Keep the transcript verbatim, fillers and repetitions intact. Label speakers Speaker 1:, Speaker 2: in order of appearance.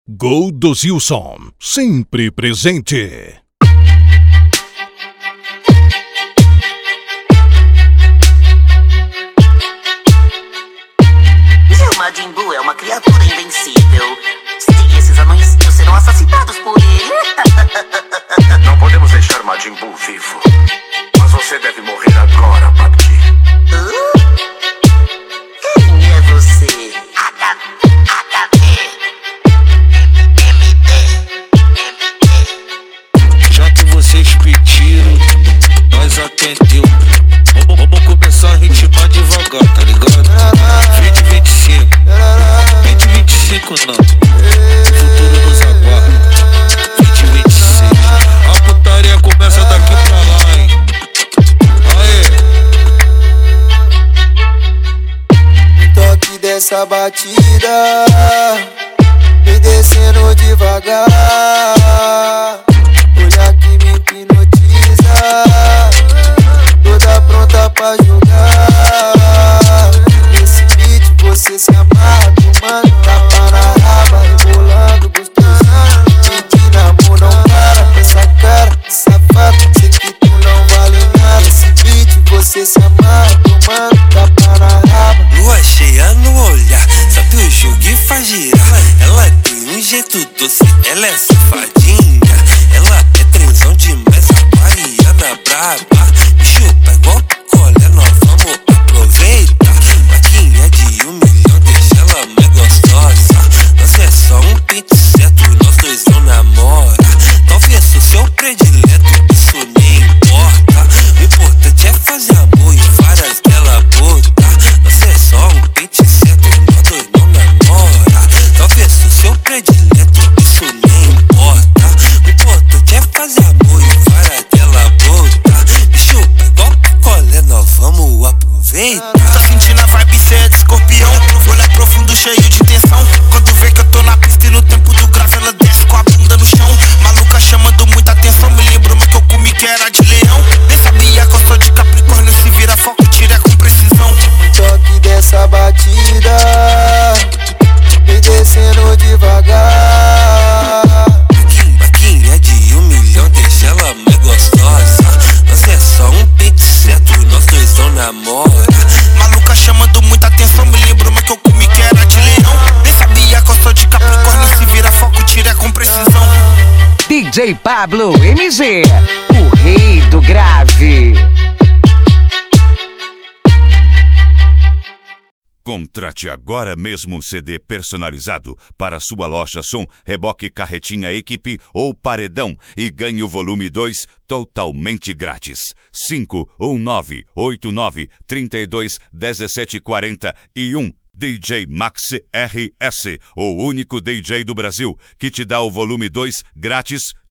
Speaker 1: Gol do Zilson, sempre presente.
Speaker 2: O Majin Buu é uma criatura invencível. Se esses anões serão assassinados por ele.
Speaker 3: Não podemos deixar Majin Buu vivo. Mas você deve morrer agora, Babidi.
Speaker 2: Uh? Quem é você? H V.
Speaker 4: Já que vocês pediram, nós atendeu. Vamos, vamos começar a ritmar devagar, tá ligado? vinte, vinte e cinco, vinte, vinte e cinco não. Futuro nos aguarda. vinte, vinte e seis. A putaria começa daqui pra lá, hein? Aê!
Speaker 5: No toque dessa batida, vem descendo devagar. Olha que me hipnotiza, toda pronta pra jogar. Nesse beat você se amarra, tomando tapa na raba, rebolando gostosinho. Gente na mão não para, essa cara safada, sei que tu não vale nada. Nesse beat você se amarra, tomando tapa na raba.
Speaker 4: Lua cheia no olhar, sabe o jogo e faz girar. Ela tem um jeito doce, ela é safadinha. Ela é trenzão demais, a baiana braba. Me chupa igual picolé, nós vamos aproveitar. Maquinha de um milhão, deixa ela mais gostosa. Nós é só um pente certo, nós dois não namora. Talvez o seu predileto, isso nem importa. O importante é fazer amor e várias dela botar. Nós é só um pente certo, nós dois não namora. Talvez o seu predileto, isso nem importa. O importante é fazer amor e várias dela botar. Me chupa igual picolé, nós vamos aproveitar.
Speaker 6: Tá sentindo a vibe, cê é de escorpião. Olhar profundo, cheio de tensão. Quando vê que eu tô na pista e no tempo do grave ela desce com a bunda no chão. Maluca chamando muita atenção, me lembro uma que eu comi que era de leão. Nem sabia que eu sou de Capricórnio, se vira foco, tira com precisão.
Speaker 5: No toque dessa batida, vem descendo devagar.
Speaker 4: Maquinha de um milhão, deixa ela mais gostosa. Nós é só um pente certo, nós dois não namora.
Speaker 6: Maluca chamando muita atenção, me lembro uma que eu comi que era de leão. Nem sabia que eu sou de Capricórnio, se vira foco, tira com precisão.
Speaker 7: D J Pablo M G, o rei do grave.
Speaker 8: Contrate agora mesmo um C D personalizado para sua loja som, reboque, carretinha, equipe ou paredão e ganhe o volume dois totalmente grátis. cinco um nove oito nove três dois um sete quatro um. D J Max R S, o único D J do Brasil que te dá o volume dois grátis